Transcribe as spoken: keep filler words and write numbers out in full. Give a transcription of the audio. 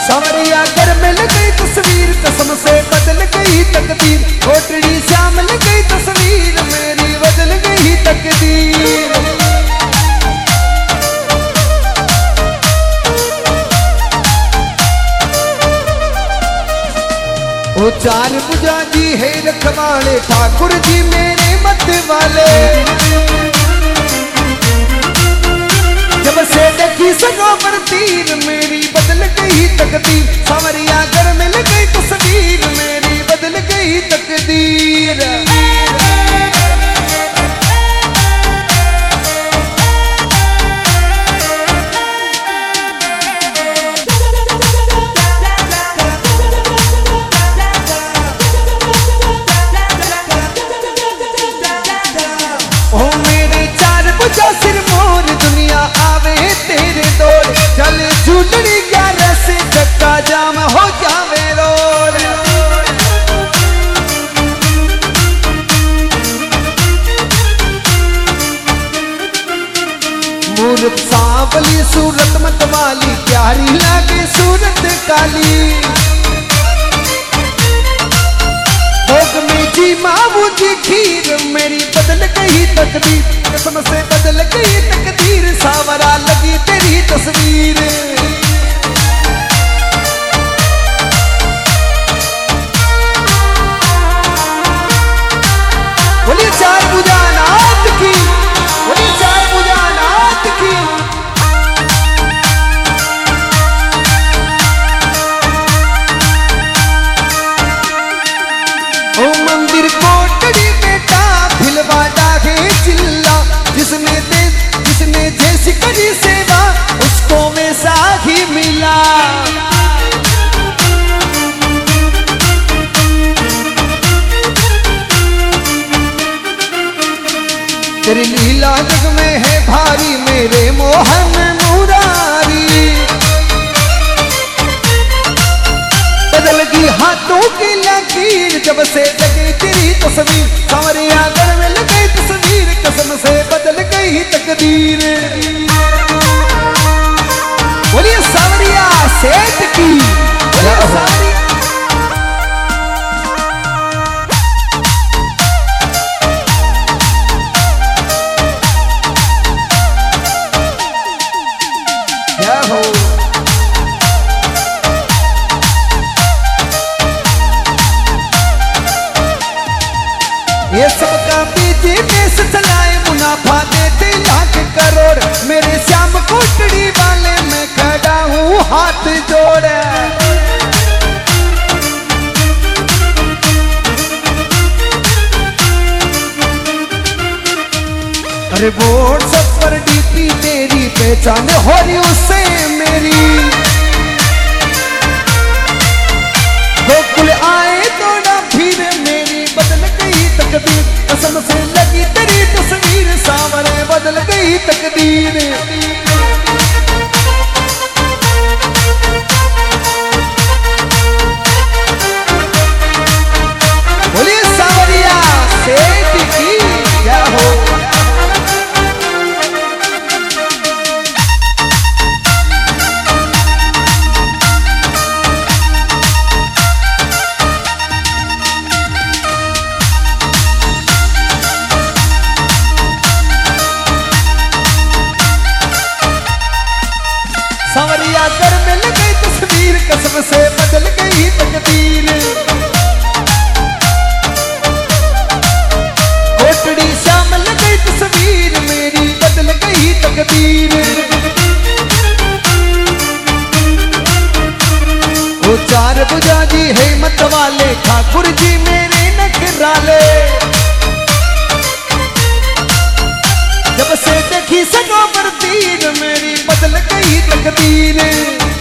सावरिया घर मिल गई तस्वीर, कसम से बदल गई तकदीर। कोटड़ी श्याम मिल गई तस्वीर, मेरी बदल गई तकदीर। वो चार भुजा जी है रखवाले, ठाकुर जी मेरे मत वाले। जब से देखी सनोवर तीर, मेरी बदल गई तकदीर। सावरिया घर मिल गई तस्वीर, मेरी बदल गई तकदीर। सिर मोर दुनिया आवे तेरे दौर, चले झूलड़ी ग्यारह से चक्का जाम हो जावे रोड। मूरत सांवली सूरत मत वाली, प्यारी लागे सूरत काली। भोग में जी मावू जी खीर, मेरी बदल गई तकदीर। कसम से बदल गई तकदीर, सावरा लगी तेरी तस्वीर। बोलिए चार भुजा नाथ की, बोलिए चार भुजा नाथ की। ओ मंदिर कोटड़ी बेटा भिलवा डागे चिल्ला, जिसने दे जिसने जैसी करी सेवा, उसको वैसा ही मिला। तेरी लीला जग में है भारी, मेरे मोहन मुरारी। बदल गई हाथों की लकीर, जब से लगी तेरी तस्वीर। सावरिया घर में लगी तस्वीर, कसम से बदल गई तकदीर। बोलिए सावरिया सेठ की, बोलिए सावरिया। क्या हो ये सबका बिजनेस चलाए, मुनाफा देते लाख करोड़। मेरे श्याम कोटड़ी वाले मैं खड़ा हूँ हाथ जोड़। अरे व्हाट्सएप पर डीपी तेरी पहचान हो रही उससे मेरी। गोकुल आए थोड़ा फिर, मेरी बदल गई तकदीर। कसम से लगी तेरी तस्वीर, सावरे बदल गई तकदीर। बोलिए सावरिया सेठ की क्या हो। सावरिया घर मिल गई तस्वीर, कसम से बदल गई तकदीर। कोटड़ी श्याम मिल गई तस्वीर, मेरी बदल गई तकदीर। वो चार भुजा जी है मत वाले, ठाकुर जी मेरे नखराले। जब से देखी सनोवर तीर, मेरी बदल गई तकदीर।